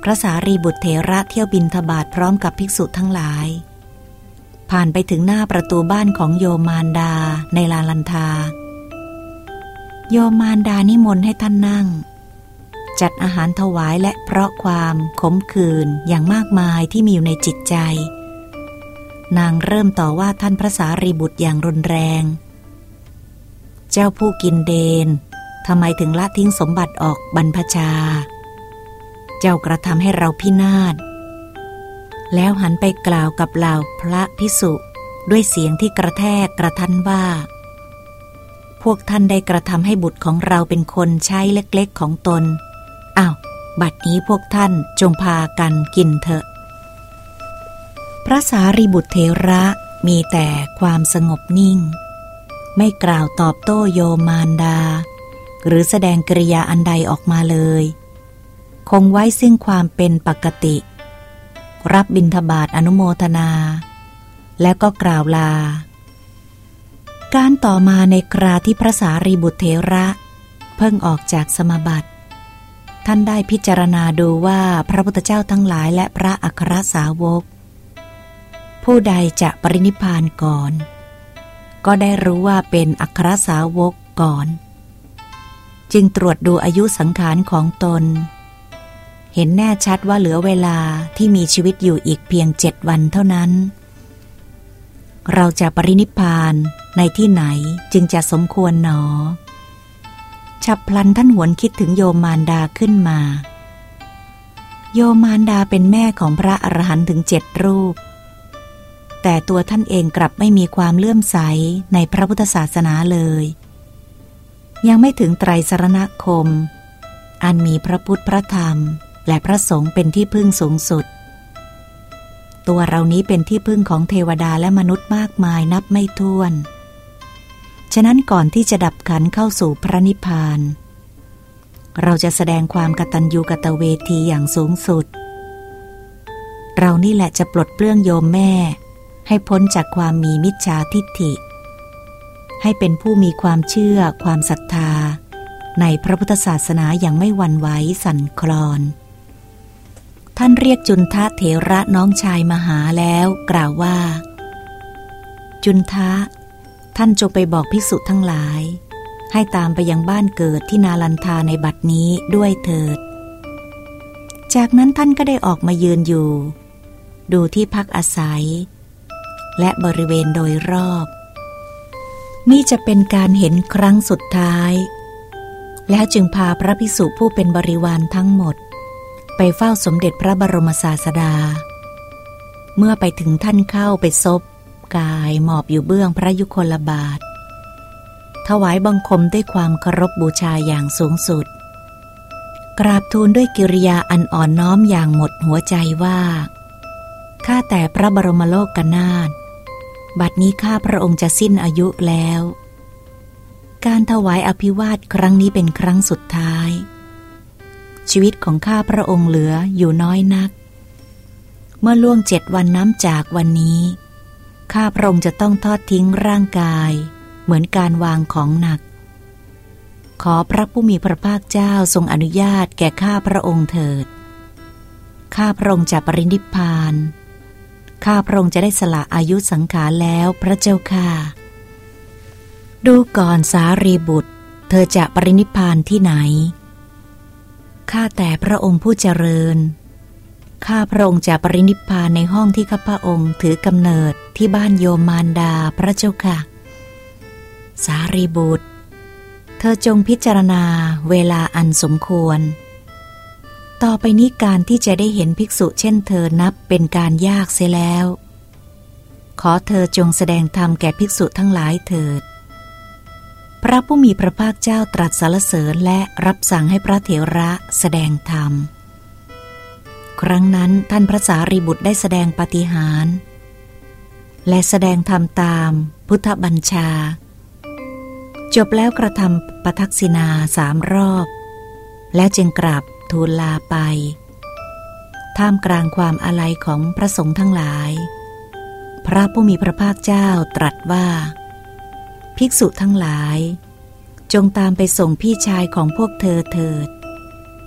พระสารีบุตรเถระเที่ยวบิณฑบาตพร้อมกับภิกษุทั้งหลายผ่านไปถึงหน้าประตูบ้านของโยมมารดาในลานลันทาโยมมารดานิมนต์ให้ท่านนั่งจัดอาหารถวายและเพราะความขมขื่นอย่างมากมายที่มีอยู่ในจิตใจนางเริ่มต่อว่าท่านพระสารีบุตรอย่างรุนแรงเจ้าผู้กินเดนทำไมถึงละทิ้งสมบัติออกบรรพชาเจ้ากระทำให้เราพินาศแล้วหันไปกล่าวกับเหล่าพระภิกษุด้วยเสียงที่กระแทกกระทันว่าพวกท่านได้กระทำให้บุตรของเราเป็นคนใช้เล็กๆของตนอ้าวบัดนี้พวกท่านจงพากันกินเถอะพระสารีบุตรเถระมีแต่ความสงบนิ่งไม่กล่าวตอบโต้โยมมารดาหรือแสดงกริยาอันใดออกมาเลยคงไว้ซึ่งความเป็นปกติรับบิณฑบาตอนุโมทนาแล้วก็กล่าวลาการต่อมาในคราที่พระสารีบุตรเถระเพิ่งออกจากสมาบัติท่านได้พิจารณาดูว่าพระพุทธเจ้าทั้งหลายและพระอัครสาวกผู้ใดจะปรินิพพานก่อนก็ได้รู้ว่าเป็นอัครสาวกก่อนจึงตรวจดูอายุสังขารของตนเห็นแน่ชัดว่าเหลือเวลาที่มีชีวิตอยู่อีกเพียง7 วันเท่านั้นเราจะปรินิพพานในที่ไหนจึงจะสมควรหนอฉับพลันท่านหวนคิดถึงโยมมารดาขึ้นมาโยมมารดาเป็นแม่ของพระอรหันต์ถึง7 รูปแต่ตัวท่านเองกลับไม่มีความเลื่อมใสในพระพุทธศาสนาเลยยังไม่ถึงไตรสรณคมอันมีพระพุทธพระธรรมและพระสงฆ์เป็นที่พึ่งสูงสุดตัวเรานี้เป็นที่พึ่งของเทวดาและมนุษย์มากมายนับไม่ถ้วนฉะนั้นก่อนที่จะดับขันเข้าสู่พระนิพพานเราจะแสดงความกตัญญูกตเวทีอย่างสูงสุดเรานี่แหละจะปลดเปลื้องโยมแม่ให้พ้นจากความมีมิจฉาทิฏฐิให้เป็นผู้มีความเชื่อความศรัทธาในพระพุทธศาสนาอย่างไม่หวั่นไหวสั่นคลอนท่านเรียกจุนทะเถระน้องชายมาหาแล้วกล่าวว่าจุนทะท่านจงไปบอกภิกษุทั้งหลายให้ตามไปยังบ้านเกิดที่นาลันทาในบัดนี้ด้วยเถิดจากนั้นท่านก็ได้ออกมายืนอยู่ดูที่พักอาศัยและบริเวณโดยรอบนี่จะเป็นการเห็นครั้งสุดท้ายแล้วจึงพาพระภิกษุผู้เป็นบริวารทั้งหมดไปเฝ้าสมเด็จพระบรมศาสดาเมื่อไปถึงท่านเข้าไปซบกายหมอบอยู่เบื้องพระยุคลบาทถวายบังคมด้วยความเคารพบูชาอย่างสูงสุดกราบทูลด้วยกิริยาอันอ่อนน้อมอย่างหมดหัวใจว่าข้าแต่พระบรมโลกนาถบัดนี้ข้าพระองค์จะสิ้นอายุแล้วการถวายอภิวาทครั้งนี้เป็นครั้งสุดท้ายชีวิตของข้าพระองค์เหลืออยู่น้อยนักเมื่อล่วง7 วันนับจากวันนี้ข้าพระองค์จะต้องทอดทิ้งร่างกายเหมือนการวางของหนักขอพระผู้มีพระภาคเจ้าทรงอนุญาตแก่ข้าพระองค์เถิดข้าพระองค์จะปรินิพพานข้าพระองค์จะได้สละอายุสังขารแล้วพระเจ้าข้าดูก่อนสารีบุตรเธอจะปรินิพพานที่ไหนข้าแต่พระองค์ผู้เจริญข้าพระองค์จะปรินิพพานในห้องที่ข้าพระองค์ถือกำเนิดที่บ้านโยมมารดาพระเจ้าค่ะสารีบุตรเธอจงพิจารณาเวลาอันสมควรต่อไปนี้การที่จะได้เห็นภิกษุเช่นเธอนับเป็นการยากเสียแล้วขอเธอจงแสดงธรรมแก่ภิกษุทั้งหลายเถิดพระผู้มีพระภาคเจ้าตรัสสรรเสริญและรับสั่งให้พระเถระแสดงธรรมครั้งนั้นท่านพระสารีบุตรได้แสดงปาฏิหาริย์และแสดงธรรมตามพุทธบัญชาจบแล้วกระทำปทักษิณา3 รอบแล้วจึงกราบทูลลาไปท่ามกลางความอาลัยของพระสงฆ์ทั้งหลายพระผู้มีพระภาคเจ้าตรัสว่าภิกษุทั้งหลายจงตามไปส่งพี่ชายของพวกเธอเถิด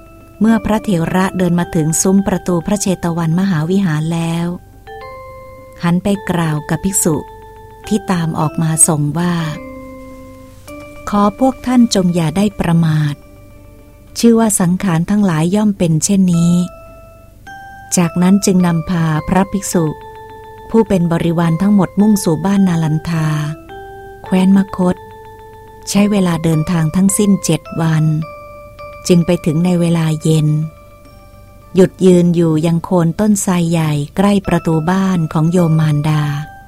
เมื่อพระเถระเดินมาถึงซุ้มประตูพระเชตวันมหาวิหารแล้วหันไปกล่าวกับภิกษุที่ตามออกมาส่งว่าขอพวกท่านจงอย่าได้ประมาทชื่อว่าสังขารทั้งหลายย่อมเป็นเช่นนี้จากนั้นจึงนำพาพระภิกษุผู้เป็นบริวารทั้งหมดมุ่งสู่บ้านนาลันทาแคว้นมคธใช้เวลาเดินทางทั้งสิ้น7 วันจึงไปถึงในเวลาเย็นหยุดยืนอยู่ยังโคนต้นไทรใหญ่ใกล้ประตูบ้านของโยมมารดา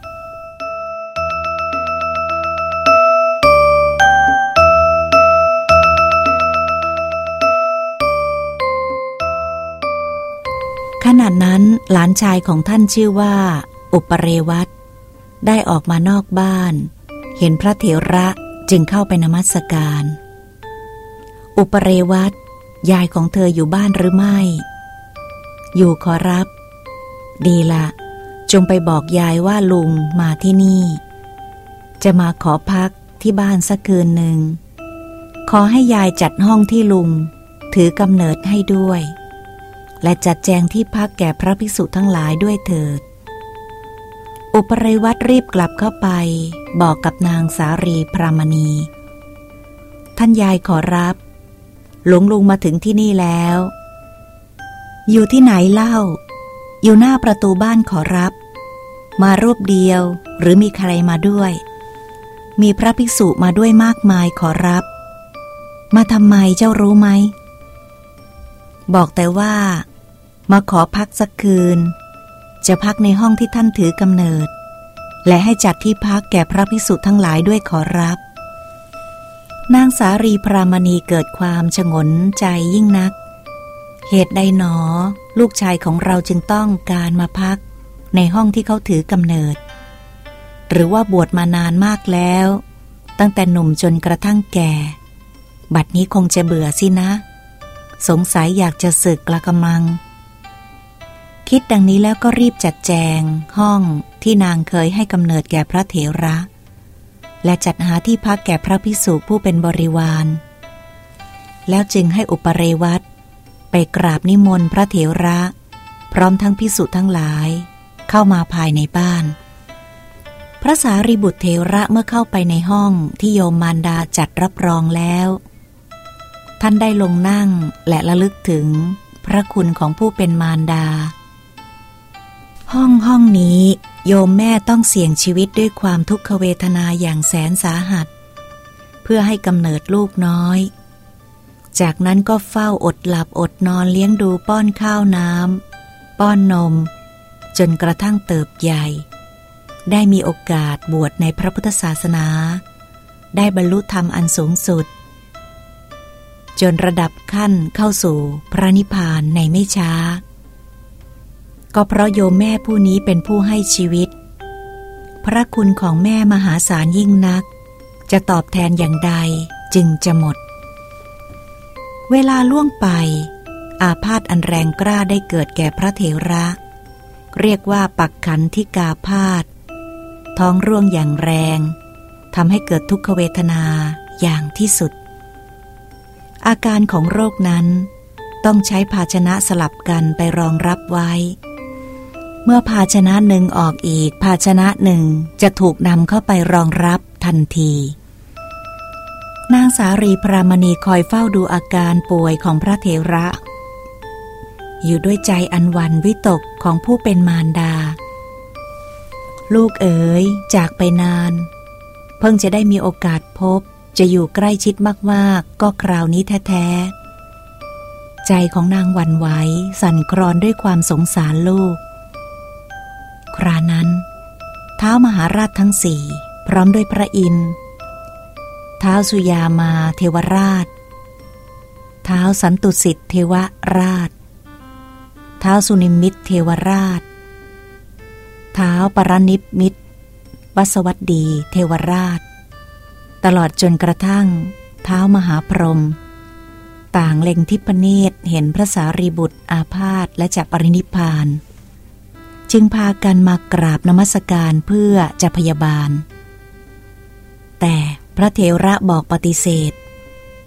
ขณะนั้นหลานชายของท่านชื่อว่าอุปเรวัตได้ออกมานอกบ้านเห็นพระเถระจึงเข้าไปนมัสการอุปเรวัตยายของเธออยู่บ้านหรือไม่อยู่ขอรับดีละจงไปบอกยายว่าลุงมาที่นี่จะมาขอพักที่บ้านสักคืนหนึ่งขอให้ยายจัดห้องที่ลุงถือกำเนิดให้ด้วยและจัดแจงที่พักแก่พระภิกษุทั้งหลายด้วยเถิดอุปเรวัตรีบกลับเข้าไปบอกกับนางสารีพรามณีท่านยายขอรับหลวงลุงมาถึงที่นี่แล้วอยู่ที่ไหนเล่าอยู่หน้าประตูบ้านขอรับมารูปเดียวหรือมีใครมาด้วยมีพระภิกษุมาด้วยมากมายขอรับมาทำไมเจ้ารู้ไหมบอกแต่ว่ามาขอพักสักคืนจะพักในห้องที่ท่านถือกำเนิดและให้จัดที่พักแก่พระภิกษุทั้งหลายด้วยขอรับนางสารีพรามณีเกิดความฉงนใจยิ่งนักเหตุใดหนอลูกชายของเราจึงต้องการมาพักในห้องที่เขาถือกำเนิดหรือว่าบวชมานานมากแล้วตั้งแต่หนุ่มจนกระทั่งแก่บัดนี้คงจะเบื่อสินะสงสัยอยากจะสึกละกำลังคิดดังนี้แล้วก็รีบจัดแจงห้องที่นางเคยให้กำเนิดแก่พระเถระและจัดหาที่พักแก่พระภิกษุผู้เป็นบริวารแล้วจึงให้อุปเรวัตไปกราบนิมนต์พระเถระพร้อมทั้งภิกษุทั้งหลายเข้ามาภายในบ้านพระสารีบุตรเถระเมื่อเข้าไปในห้องที่โยมมารดาจัดรับรองแล้วท่านได้ลงนั่งและระลึกถึงพระคุณของผู้เป็นมารดาห้องนี้โยมแม่ต้องเสี่ยงชีวิตด้วยความทุกขเวทนาอย่างแสนสาหัสเพื่อให้กำเนิดลูกน้อยจากนั้นก็เฝ้าอดหลับอดนอนเลี้ยงดูป้อนข้าวน้ำป้อนนมจนกระทั่งเติบใหญ่ได้มีโอกาสบวชในพระพุทธศาสนาได้บรรลุธรรมอันสูงสุดจนระดับขั้นเข้าสู่พระนิพพานในไม่ช้าก็เพราะโยมแม่ผู้นี้เป็นผู้ให้ชีวิตพระคุณของแม่มหาศาลยิ่งนักจะตอบแทนอย่างใดจึงจะหมดเวลาล่วงไปอาพาธอันแรงกล้าได้เกิดแก่พระเถระเรียกว่าปักขันธิกาพาธท้องร่วงอย่างแรงทำให้เกิดทุกขเวทนาอย่างที่สุดอาการของโรคนั้นต้องใช้ภาชนะสลับกันไปรองรับไว้เมื่อภาชนะหนึ่งออกอีกภาชนะหนึ่งจะถูกนำเข้าไปรองรับทันทีนางสารีพรามณีคอยเฝ้าดูอาการป่วยของพระเถระอยู่ด้วยใจอันหวั่นวิตกของผู้เป็นมารดาลูกเอ๋ยจากไปนานเพิ่งจะได้มีโอกาสพบจะอยู่ใกล้ชิดมากๆก็คราวนี้แท้ๆใจของนางหวั่นไหวสั่นคลอนด้วยความสงสารลูกครานั้นท้าวมหาราชทั้งสี่พร้อมด้วยพระอินทร์ท้าวสุยามาเทวราชท้าวสันตุสิทธิเทวราชท้าวสุนิมิตเทวราชท้าวปรนิพมิตรวสวัสดีเทวราชตลอดจนกระทั่งท้าวมหาพรหมต่างเล็งทิพเนตรเห็นพระสารีบุตรอาพาธและจะปรินิพพานจึงพากันมากราบนมัสการเพื่อจะพยาบาลแต่พระเถระบอกปฏิเสธ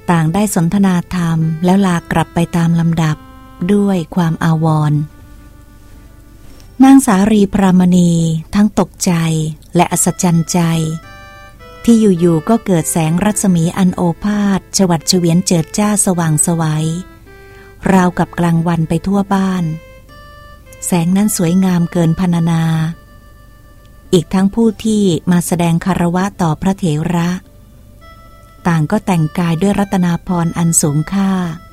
ต่างได้สนทนาธรรมแล้วลากลับไปตามลำดับด้วยความอาวรณ์นางสารีพรามณีทั้งตกใจและอัศจรรย์ใจที่อยู่ๆก็เกิดแสงรัศมีอันโอภาสฉวัดเฉวียนเจิดจ้าสว่างไสวราวกับกลางวันไปทั่วบ้านแสงนั้นสวยงามเกินพรรณนาอีกทั้งผู้ที่มาแสดงคารวะต่อพระเถระต่างก็แต่งกายด้วยรัตนาภรณ์อันสูงค่า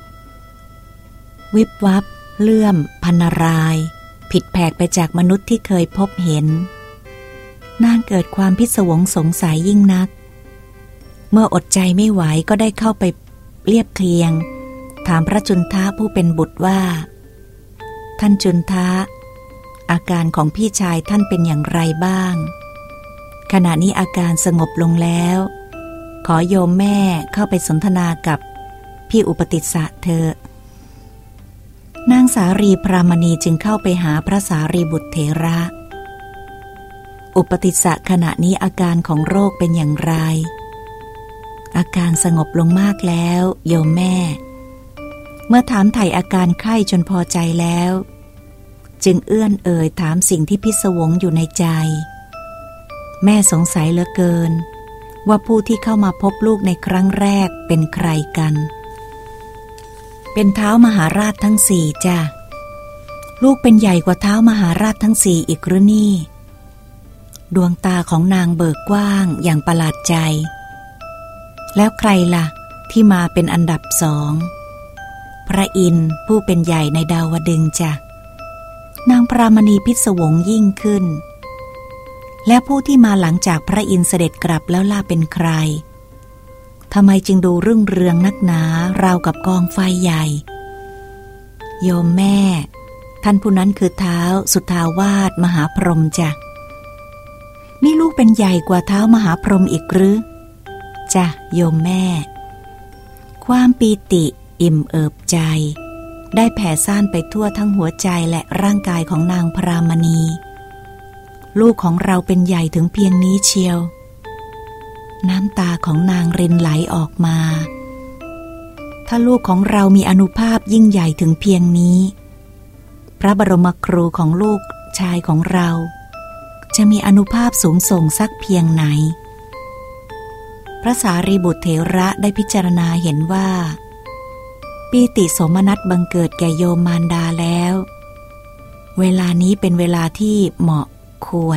วิบวับเลื่อมพรรณรายผิดแผกไปจากมนุษย์ที่เคยพบเห็นนางเกิดความพิศวงสงสัยยิ่งนักเมื่ออดใจไม่ไหวก็ได้เข้าไปเรียบเคียงถามพระจุนทะผู้เป็นบุตรว่าท่านจุนทะอาการของพี่ชายท่านเป็นอย่างไรบ้างขณะนี้อาการสงบลงแล้วขอโยมแม่เข้าไปสนทนากับพี่อุปติสสะเถอะนางสารีพรามณีจึงเข้าไปหาพระสารีบุตรเถระอุปติสสะขณะนี้อาการของโรคเป็นอย่างไรอาการสงบลงมากแล้วโยมแม่เมื่อถามไถ่อาการไข้จนพอใจแล้วจึงเอื้อนเอ่ยถามสิ่งที่พิศวงอยู่ในใจแม่สงสัยเหลือเกินว่าผู้ที่เข้ามาพบลูกในครั้งแรกเป็นใครกันเป็นท้าวมหาราชทั้งสี่จ้ะลูกเป็นใหญ่กว่าท้าวมหาราชทั้งสี่อีกหรือนี่ดวงตาของนางเบิกกว้างอย่างประหลาดใจแล้วใครล่ะที่มาเป็นอันดับสองพระอินทร์ผู้เป็นใหญ่ในดาวดึงส์จ้ะนางพรามณีพิศวงยิ่งขึ้นและผู้ที่มาหลังจากพระอินทร์เสด็จกลับแล้วล่ะเป็นใครทำไมจึงดูรุ่งเรืองนักหนาราวกับกองไฟใหญ่โยมแม่ท่านผู้นั้นคือท้าวสุทธาวาสมหาพรหมจ้ะนี่ลูกเป็นใหญ่กว่าท้าวมหาพรหมอีกหรือจ้ะโยมแม่ความปีติอิ่มเอิบใจได้แผ่ซ่านไปทั่วทั้งหัวใจและร่างกายของนางพรามณีลูกของเราเป็นใหญ่ถึงเพียงนี้เชียวน้ำตาของนางรินไหลออกมาถ้าลูกของเรามีอานุภาพยิ่งใหญ่ถึงเพียงนี้พระบรมครูของลูกชายของเราจะมีอานุภาพสูงส่งสักเพียงไหนพระสารีบุตรเถระได้พิจารณาเห็นว่าปีติโสมนัสบังเกิดแก่โยมมารดาแล้วเวลานี้เป็นเวลาที่เหมาะควร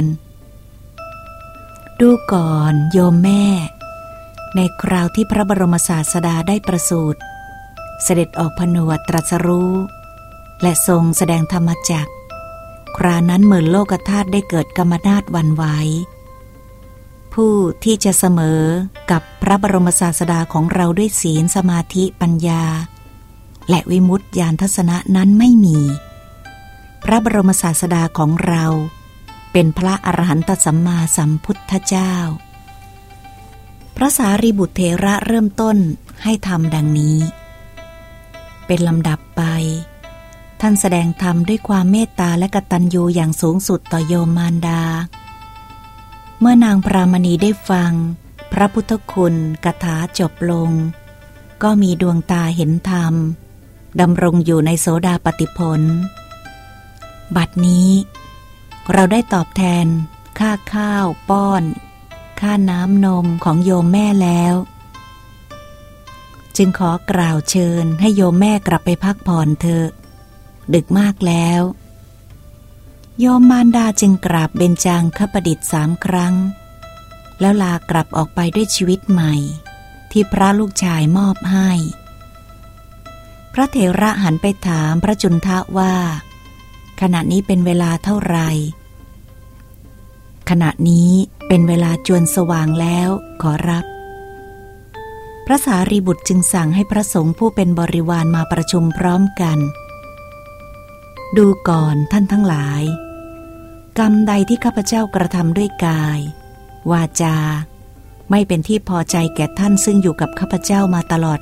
ดูก่อนโยมแม่ในคราวที่พระบรมศาสดาได้ประสูติเสด็จออกผนวดตรัสรู้และทรงแสดงธรรมจักรครานั้นหมื่นโลกธาตุได้เกิดกมนาฏหวั่นไหวผู้ที่จะเสมอกับพระบรมศาสดาของเราด้วยศีลสมาธิปัญญาและวิมุตติญาณทัศนะนั้นไม่มีพระบรมศาสดาของเราเป็นพระอรหันตสัมมาสัมพุทธเจ้าพระสารีบุตรเถระเริ่มต้นให้ทำดังนี้เป็นลำดับไปท่านแสดงธรรมด้วยความเมตตาและกตัญญูอย่างสูงสุดต่อโยมมารดาเมื่อนางพรามณีได้ฟังพระพุทธคุณกถาจบลงก็มีดวงตาเห็นธรรมดำรงอยู่ในโสดาปัตติผลบัดนี้เราได้ตอบแทนค่าข้าวป้อนค่าน้ำนมของโยมแม่แล้วจึงขอกล่าวเชิญให้โยมแม่กลับไปพักผ่อนเถอะดึกมากแล้วโยมมารดาจึงกราบเบญจางคประดิษฐ์3 ครั้งแล้วลากลับออกไปด้วยชีวิตใหม่ที่พระลูกชายมอบให้พระเถระหันไปถามพระจุนทะว่าขณะนี้เป็นเวลาเท่าไหร่ขณะนี้เป็นเวลาจวนสว่างแล้วขอรับพระสารีบุตรจึงสั่งให้พระสงฆ์ผู้เป็นบริวารมาประชุมพร้อมกันดูก่อนท่านทั้งหลายกรรมใดที่ข้าพเจ้ากระทำด้วยกายวาจาไม่เป็นที่พอใจแก่ท่านซึ่งอยู่กับข้าพเจ้ามาตลอด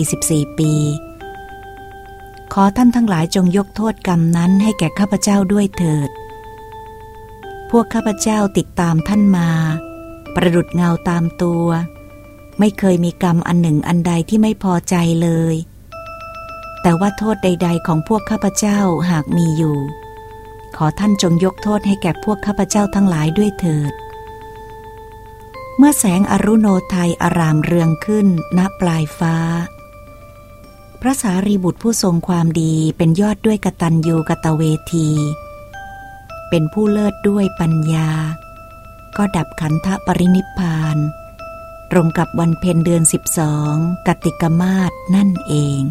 44 ปีขอท่านทั้งหลายจงยกโทษกรรมนั้นให้แก่ข้าพเจ้าด้วยเถิดพวกข้าพเจ้าติดตามท่านมาประดุจเงาตามตัวไม่เคยมีกรรมอันหนึ่งอันใดที่ไม่พอใจเลยแต่ว่าโทษใดๆของพวกข้าพเจ้าหากมีอยู่ขอท่านจงยกโทษให้แก่พวกข้าพเจ้าทั้งหลายด้วยเถิดเมื่อแสงอรุโนไทยอารามเรืองขึ้นณปลายฟ้าพระสารีบุตรผู้ทรงความดีเป็นยอดด้วยกตัญญูกตเวทีเป็นผู้เลิศด้วยปัญญาก็ดับขันธปรินิพพานตรงกับวันเพ็ญเดือน12กติกมาสนั่นเอง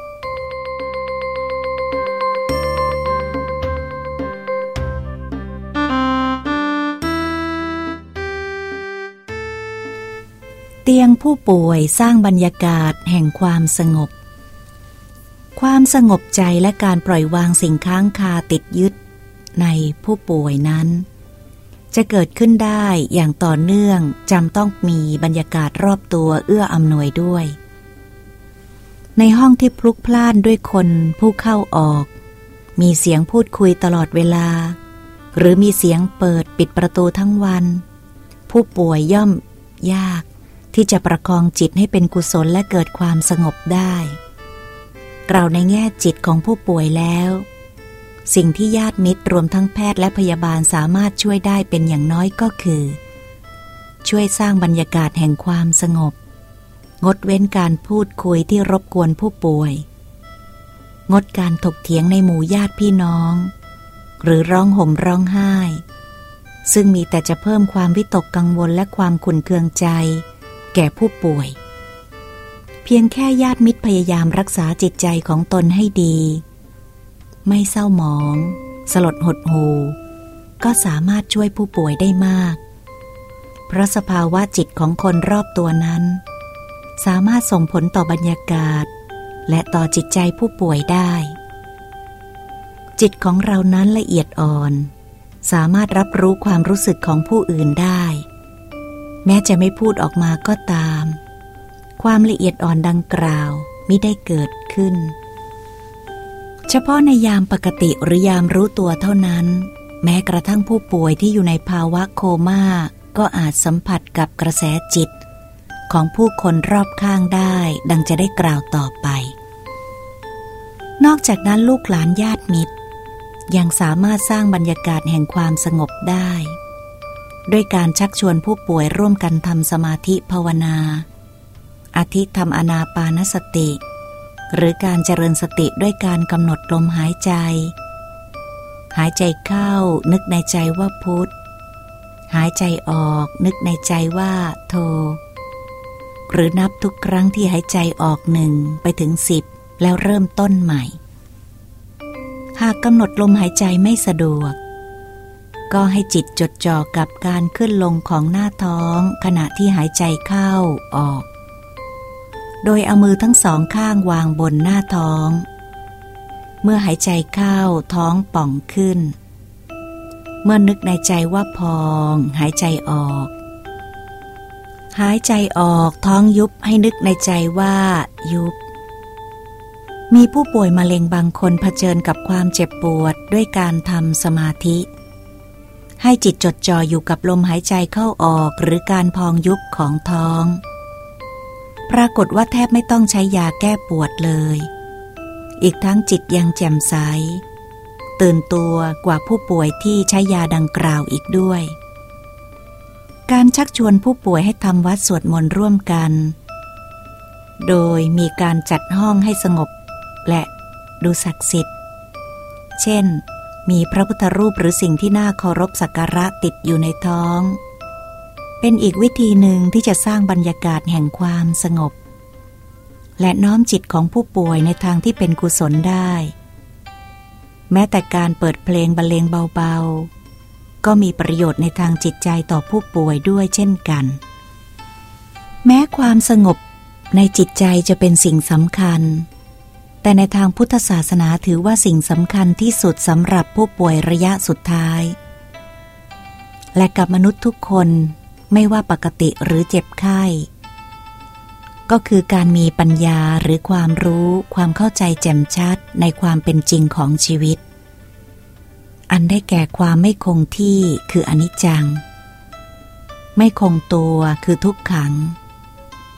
เตียงผู้ป่วยสร้างบรรยากาศแห่งความสงบความสงบใจและการปล่อยวางสิ่งค้างคาติดยึดในผู้ป่วยนั้นจะเกิดขึ้นได้อย่างต่อเนื่องจำต้องมีบรรยากาศรอบตัวเอื้ออำนวยด้วยในห้องที่พลุกพล่านด้วยคนผู้เข้าออกมีเสียงพูดคุยตลอดเวลาหรือมีเสียงเปิดปิดประตูทั้งวันผู้ป่วยย่อมยากที่จะประคองจิตให้เป็นกุศลและเกิดความสงบได้กล่าวในแง่จิตของผู้ป่วยแล้วสิ่งที่ญาติมิตรรวมทั้งแพทย์และพยาบาลสามารถช่วยได้เป็นอย่างน้อยก็คือช่วยสร้างบรรยากาศแห่งความสงบงดเว้นการพูดคุยที่รบกวนผู้ป่วยงดการถกเถียงในหมู่ญาติพี่น้องหรือร้องห่มร้องไห้ซึ่งมีแต่จะเพิ่มความวิตกกังวลและความขุ่นเคืองใจแก่ผู้ป่วยเพียงแค่ญาติมิตรพยายามรักษาจิตใจของตนให้ดีไม่เศร้าหมองสลดหดหู่ก็สามารถช่วยผู้ป่วยได้มากเพราะสภาวะจิตของคนรอบตัวนั้นสามารถส่งผลต่อบรรยากาศและต่อจิตใจผู้ป่วยได้จิตของเรานั้นละเอียดอ่อนสามารถรับรู้ความรู้สึกของผู้อื่นได้แม้จะไม่พูดออกมาก็ตามความละเอียดอ่อนดังกล่าวมิได้เกิดขึ้นเฉพาะในยามปกติหรือยามรู้ตัวเท่านั้นแม้กระทั่งผู้ป่วยที่อยู่ในภาวะโคม่าก็อาจสัมผัสกับกระแสจิตของผู้คนรอบข้างได้ดังจะได้กล่าวต่อไปนอกจากนั้นลูกหลานญาติมิตรยังสามารถสร้างบรรยากาศแห่งความสงบได้ด้วยการชักชวนผู้ป่วยร่วมกันทำสมาธิภาวนาอาทิทำอานาปานสติหรือการเจริญสติด้วยการกำหนดลมหายใจหายใจเข้านึกในใจว่าพุทธหายใจออกนึกในใจว่าโทหรือนับทุกครั้งที่หายใจออก1ไปถึง10แล้วเริ่มต้นใหม่หากกำหนดลมหายใจไม่สะดวกก็ให้จิตจดจ่อกับการขึ้นลงของหน้าท้องขณะที่หายใจเข้าออกโดยเอามือทั้งสองข้างวางบนหน้าท้องเมื่อหายใจเข้าท้องป่องขึ้นเมื่อนึกในใจว่าพองหายใจออกหายใจออกท้องยุบให้นึกในใจว่ายุบมีผู้ป่วยมะเร็งบางคนเผชิญกับความเจ็บปวดด้วยการทำสมาธิให้จิตจดจ่ออยู่กับลมหายใจเข้าออกหรือการพองยุบของท้องปรากฏว่าแทบไม่ต้องใช้ยาแก้ปวดเลยอีกทั้งจิตยังแจ่มใสตื่นตัวกว่าผู้ป่วยที่ใช้ยาดังกล่าวอีกด้วยการชักชวนผู้ป่วยให้ทำวัดสวดมนต์ร่วมกันโดยมีการจัดห้องให้สงบและดูศักดิ์สิทธิ์เช่นมีพระพุทธรูปหรือสิ่งที่น่าเคารพสักการะติดอยู่ในท้องเป็นอีกวิธีหนึ่งที่จะสร้างบรรยากาศแห่งความสงบและน้อมจิตของผู้ป่วยในทางที่เป็นกุศลได้แม้แต่การเปิดเพลงบรรเลงเบาๆก็มีประโยชน์ในทางจิตใจต่อผู้ป่วยด้วยเช่นกันแม้ความสงบในจิตใจจะเป็นสิ่งสำคัญแต่ในทางพุทธศาสนาถือว่าสิ่งสำคัญที่สุดสำหรับผู้ป่วยระยะสุดท้ายและกับมนุษย์ทุกคนไม่ว่าปกติหรือเจ็บไข้ก็คือการมีปัญญาหรือความรู้ความเข้าใจแจ่มชัดในความเป็นจริงของชีวิตอันได้แก่ความไม่คงที่คืออนิจจังไม่คงตัวคือทุกขัง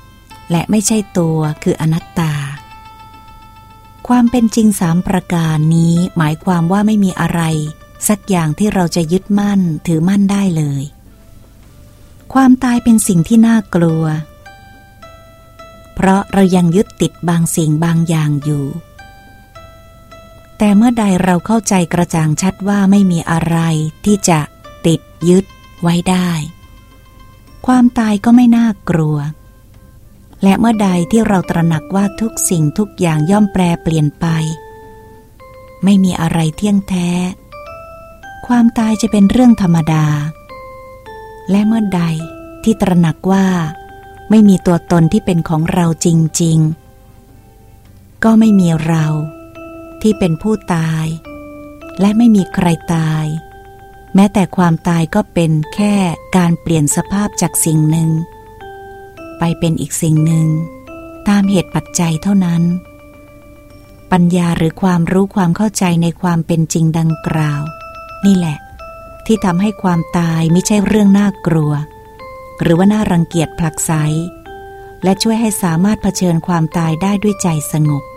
และไม่ใช่ตัวคืออนัตตาความเป็นจริง3ประการนี้หมายความว่าไม่มีอะไรสักอย่างที่เราจะยึดมั่นถือมั่นได้เลยความตายเป็นสิ่งที่น่ากลัวเพราะเรายังยึดติดบางสิ่งบางอย่างอยู่แต่เมื่อใดเราเข้าใจกระจ่างชัดว่าไม่มีอะไรที่จะติดยึดไว้ได้ความตายก็ไม่น่ากลัวและเมื่อใดที่เราตระหนักว่าทุกสิ่งทุกอย่างย่อมแปรเปลี่ยนไปไม่มีอะไรเที่ยงแท้ความตายจะเป็นเรื่องธรรมดาและเมื่อใดที่ตระหนักว่าไม่มีตัวตนที่เป็นของเราจริงๆก็ไม่มีเราที่เป็นผู้ตายและไม่มีใครตายแม้แต่ความตายก็เป็นแค่การเปลี่ยนสภาพจากสิ่งหนึ่งไปเป็นอีกสิ่งหนึ่งตามเหตุปัจจัยเท่านั้นปัญญาหรือความรู้ความเข้าใจในความเป็นจริงดังกล่าวนี่แหละที่ทำให้ความตายไม่ใช่เรื่องน่ากลัวหรือว่าน่ารังเกียจผลักไสและช่วยให้สามารถเผชิญความตายได้ด้วยใจสงบ